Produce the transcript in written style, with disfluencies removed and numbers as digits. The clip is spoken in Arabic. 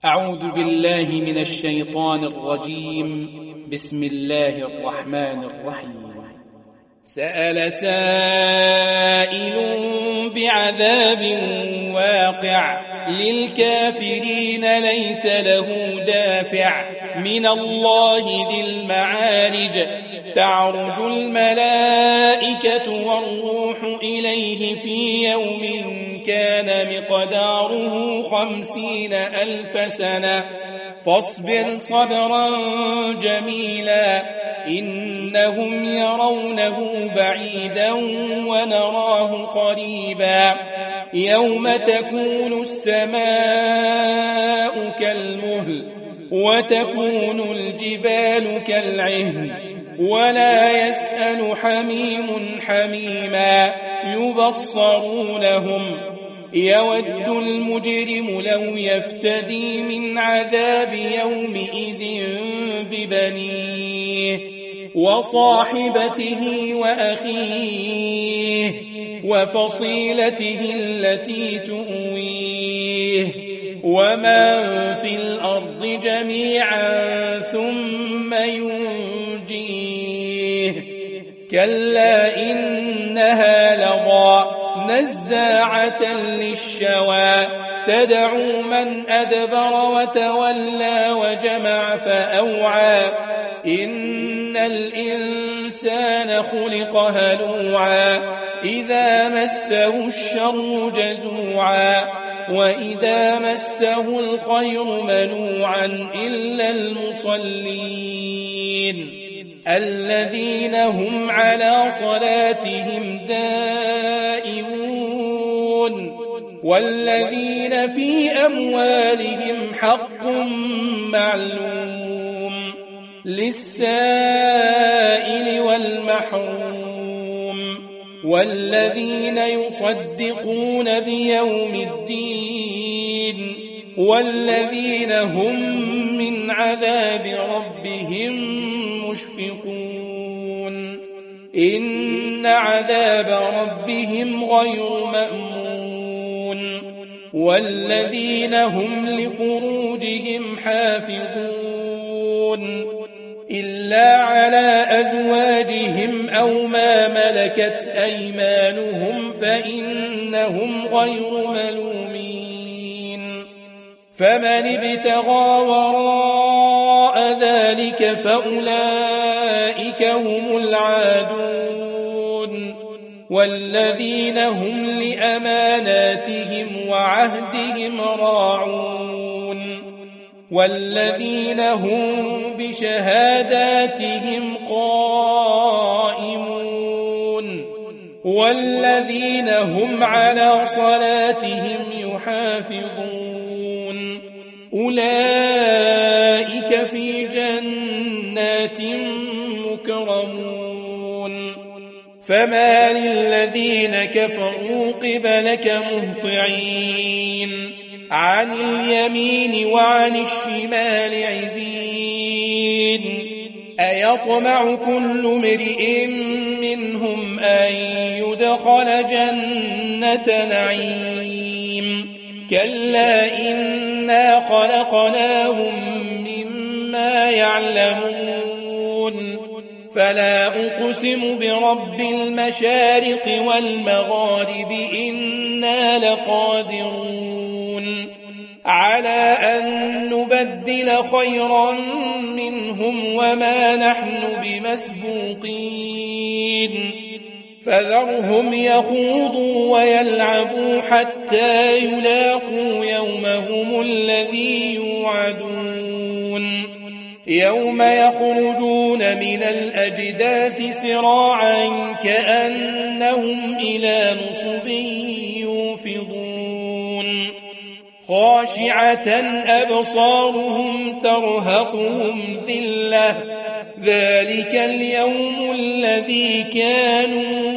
أعوذ بالله من الشيطان الرجيم. بسم الله الرحمن الرحيم. سأل سائل بعذاب واقع للكافرين ليس له دافع من الله ذي المعارج تعرج الملائكة والروح إليه في يوم كان مقداره 50,000 سنة فاصبر صبرا جميلا إنهم يرونه بعيدا ونراه قريبا يوم تكون السماء كالمهل وتكون الجبال كالعهن ولا يسأل حميم حميما يبصرونهم يود المجرم لو يفتدي من عذاب يومئذ ببنيه وصاحبته وأخيه وفصيلته التي تؤويه ومن في الأرض جميعا ثم ينجيه كلا إنها لظى نزاعة للشوى تدعو من أدبر وتولى وجمع فأوعى إن الإنسان خلق هلوعا إذا مسه الشر جزوعا وإذا مسه الخير منوعا إلا المصلين الذين هم على صلاتهم دائمون والذين في أموالهم حق معلوم للسائل والمحروم والذين يصدقون بيوم الدين والذين هم من عذاب ربهم مشفقون إن عذاب ربهم غير مأمون والذين هم لفروجهم حافظون إلا على أزواجهم أو ما ملكت أيمانهم فإنهم غير ملومين فمن ابتغى وراء ذلك فأولئك هم العادون والذين هم لأماناتهم وعهدهم راعون والذين هم بشهاداتهم قائمون والذين هم على صلاتهم يحافظون أولئك في جنات مكرمون فما للذين كفروا قبلك مهطعين عن اليمين وعن الشمال عزين أيطمع كل امرئ منهم أن يدخل جنة نعيم كلا إنا خلقناهم مما يعلمون فلا أقسم برب المشارق والمغارب إنا لقادرون على أن نبدل خيرا منهم وما نحن بمسبوقين فذرهم يخوضوا ويلعبوا حتى يلاقوا يومهم الذي يوعدون يوم يخرجون من الأجداث سراعا كأنهم إلى نصب يوفضون خاشعة أبصارهم ترهقهم ذلة ذلك اليوم الذي كانوا